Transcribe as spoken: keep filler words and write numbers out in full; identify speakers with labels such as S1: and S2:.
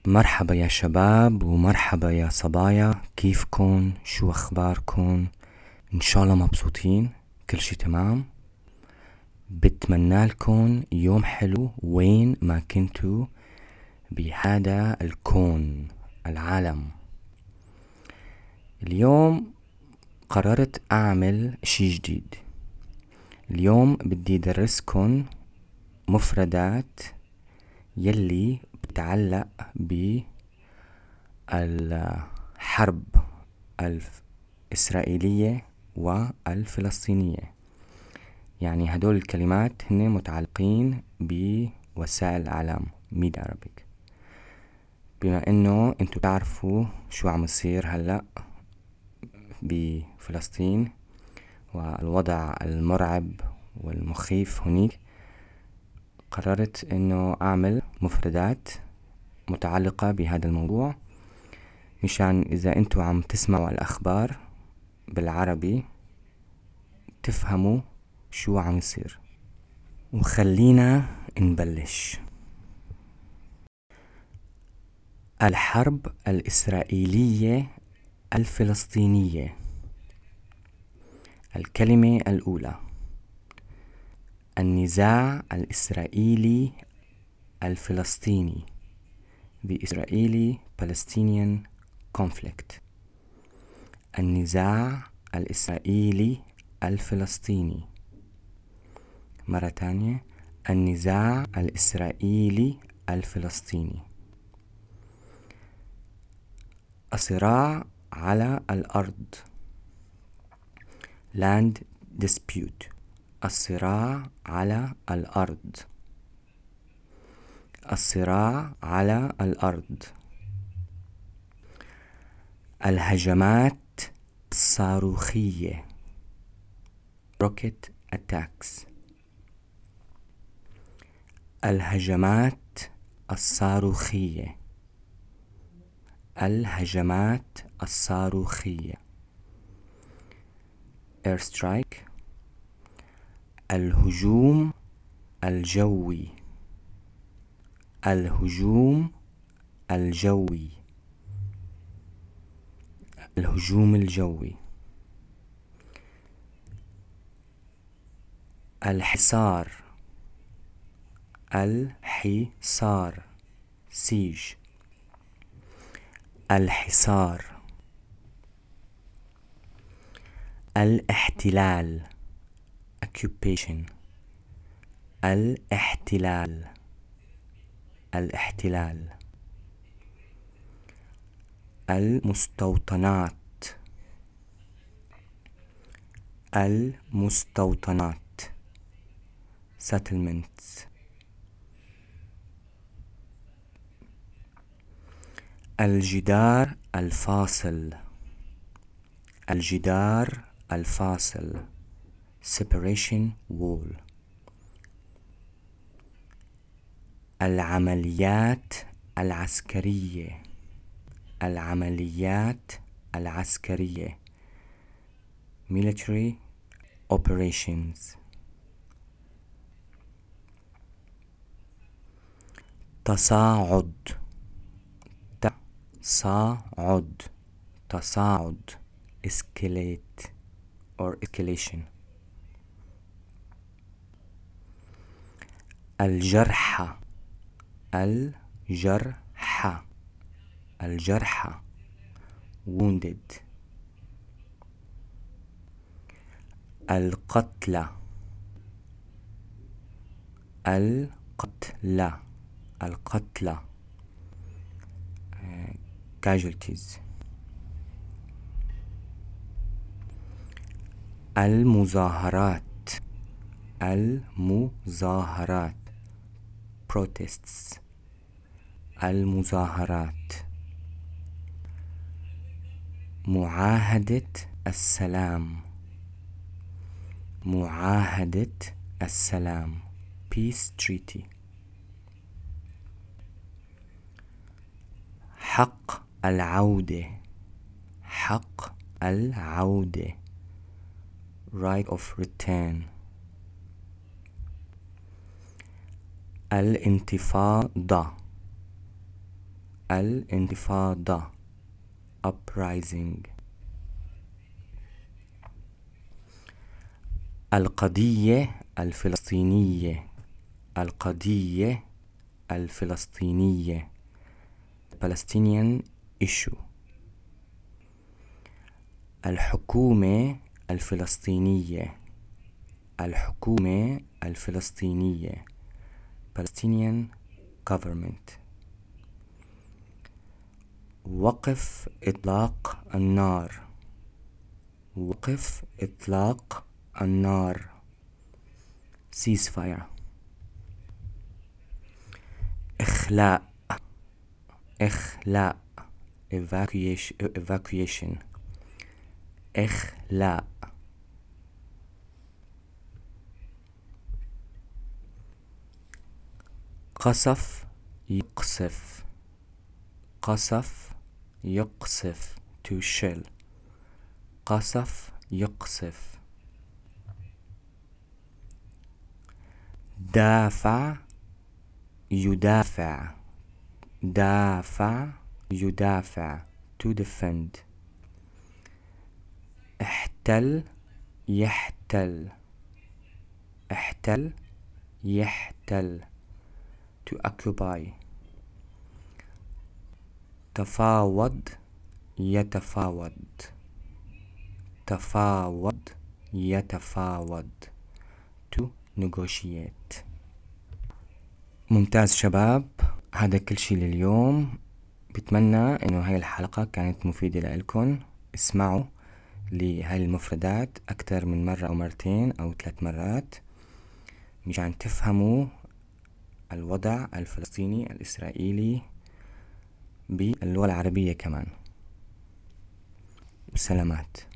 S1: مرحبا يا شباب ومرحبا يا صبايا، كيفكن؟ شو اخباركن؟ ان شاء الله مبسوطين، كل شي تمام. بتمنى لكم يوم حلو وين ما كنتوا بهذا الكون العالم. اليوم قررت اعمل شي جديد. اليوم بدي درسكن مفردات يلي بتعلق بالحرب الإسرائيلية والفلسطينية. يعني هدول الكلمات هن متعلقين بوسائل الإعلام ميديا عربيك. بما انه انتو تعرفوا شو عم يصير هلأ بفلسطين والوضع المرعب والمخيف هنيك، قررت انه اعمل مفردات متعلقة بهذا الموضوع، مشان اذا انتو عم تسمعوا الاخبار بالعربي تفهموا شو عم يصير. وخلينا نبلش. الحرب الإسرائيلية الفلسطينية. الكلمة الأولى: النزاع الإسرائيلي الفلسطيني. The Israeli-Palestinian conflict. النزاع الإسرائيلي الفلسطيني. مرة تانية: النزاع الإسرائيلي الفلسطيني. الصراع على الأرض. Land dispute. الصراع على الأرض. الصراع على الأرض. الهجمات الصاروخية. Rocket attacks. الهجمات الصاروخية. الهجمات الصاروخية. Airstrike. الهجوم الجوي. الهجوم الجوي. الهجوم الجوي. الحصار. الحصار. siege. الحصار. الاحتلال occupation. الاحتلال. الاحتلال. المستوطنات. المستوطنات settlements. الجدار الفاصل. الجدار الفاصل separation wall. العمليات العسكرية. العمليات العسكرية military operations. تصاعد. تصاعد. تصاعد escalate or escalation. الجرحى. الجرحى. الجرحى wounded. القتلى. القتلى. القتلى casualties. المظاهرات. المظاهرات protests. المظاهرات. معاهدة السلام. معاهدة السلام peace treaty. حق العودة. حق العودة right of return. الانتفاضة. الانتفاضة uprising. القضية الفلسطينية القضية الفلسطينية Palestinian issue. الحكومة الفلسطينية الحكومة الفلسطينية Palestinian government. وقف إطلاق النار وقف إطلاق النار ceasefire. إخلاء إخلاء evacuation evacuation إخلاء. قصف يقصف قصف يقصف to shell قصف يقصف. دافع يدافع دافع يدافع to defend. احتل يحتل احتل يحتل to occupy. تفاوض يتفاوض تفاوض يتفاوض to negotiate. ممتاز شباب، هذا كل شي لليوم. بتمنى انه هاي الحلقة كانت مفيدة لكم. اسمعوا لهاي المفردات اكثر من مرة او مرتين او ثلاث مرات مشان تفهموا الوضع الفلسطيني الاسرائيلي باللغة العربية كمان. سلامات.